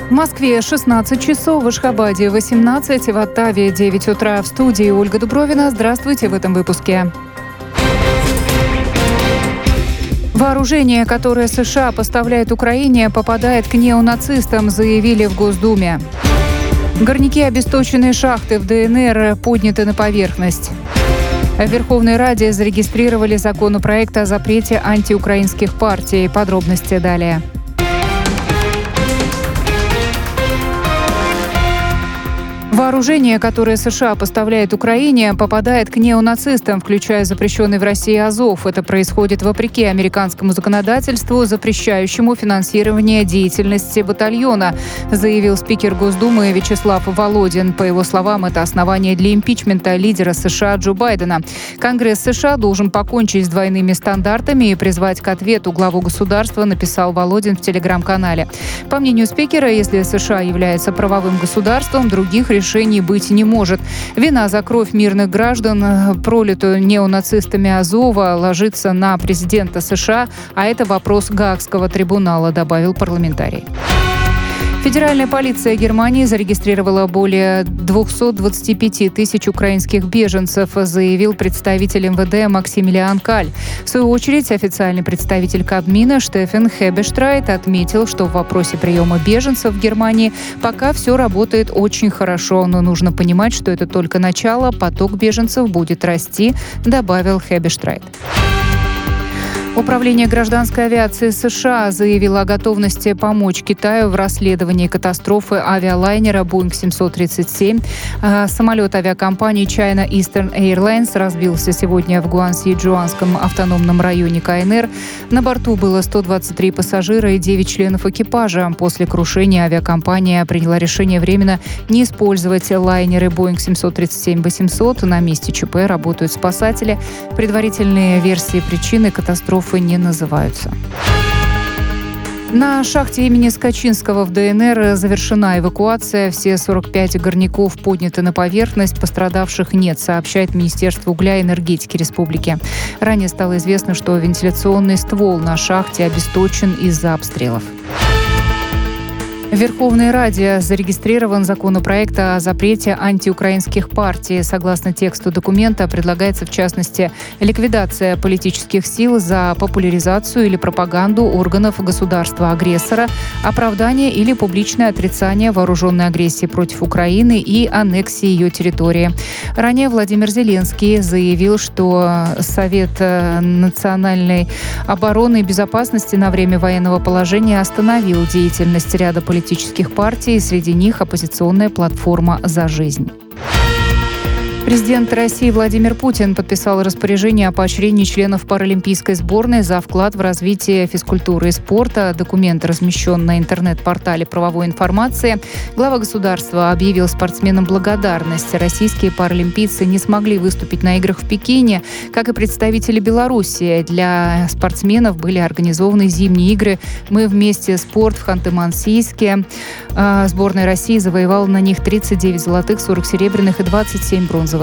В Москве 16 часов, в Ашхабаде 18, в Оттаве 9 утра. В студии Ольга Дубровина. Здравствуйте в этом выпуске. Вооружение, которое США поставляет Украине, попадает к неонацистам, заявили в Госдуме. Горняки обесточенной шахты в ДНР подняты на поверхность. В Верховной Раде зарегистрировали законопроект о запрете антиукраинских партий. Подробности далее. Вооружение, которое США поставляет Украине, попадает к неонацистам, включая запрещенный в России Азов. Это происходит вопреки американскому законодательству, запрещающему финансирование деятельности батальона, заявил спикер Госдумы Вячеслав Володин. По его словам, это основание для импичмента лидера США Джо Байдена. Конгресс США должен покончить с двойными стандартами и призвать к ответу главу государства, написал Володин в телеграм-канале. По мнению спикера, если США является правовым государством, других решений быть не может. Вина за кровь мирных граждан, пролитую неонацистами Азова, ложится на президента США, а это вопрос Гаагского трибунала, добавил парламентарий. Федеральная полиция Германии зарегистрировала более 225 тысяч украинских беженцев, заявил представитель МВД Максимилиан Каль. В свою очередь, официальный представитель Кабмина Штефан Хебештрайт отметил, что в вопросе приема беженцев в Германии пока все работает очень хорошо, но нужно понимать, что это только начало, поток беженцев будет расти, добавил Хебештрайт. Управление гражданской авиации США заявило о готовности помочь Китаю в расследовании катастрофы авиалайнера Boeing 737. Самолет авиакомпании China Eastern Airlines разбился сегодня в Гуанси-Джуанском автономном районе КНР. На борту было 123 пассажира и 9 членов экипажа. После крушения авиакомпания приняла решение временно не использовать лайнеры Boeing 737-800. На месте ЧП работают спасатели. Предварительные версии причины катастрофы не называются. На шахте имени Скачинского в ДНР завершена эвакуация. Все 45 горняков подняты на поверхность. Пострадавших нет, сообщает Министерство угля и энергетики республики. Ранее стало известно, что вентиляционный ствол на шахте обесточен из-за обстрелов. В Верховной Раде зарегистрирован законопроект о запрете антиукраинских партий. Согласно тексту документа, предлагается, в частности, ликвидация политических сил за популяризацию или пропаганду органов государства-агрессора, оправдание или публичное отрицание вооруженной агрессии против Украины и аннексии ее территории. Ранее Владимир Зеленский заявил, что Совет национальной обороны и безопасности на время военного положения остановил деятельность ряда политических партий, среди них оппозиционная платформа «За жизнь». Президент России Владимир Путин подписал распоряжение о поощрении членов паралимпийской сборной за вклад в развитие физкультуры и спорта. Документ размещен на интернет-портале правовой информации. Глава государства объявил спортсменам благодарность. Российские паралимпийцы не смогли выступить на играх в Пекине, как и представители Беларуси. Для спортсменов были организованы зимние игры «Мы вместе. Спорт» в Ханты-Мансийске. Сборная России завоевала на них 39 золотых, 40 серебряных и 27 бронзовых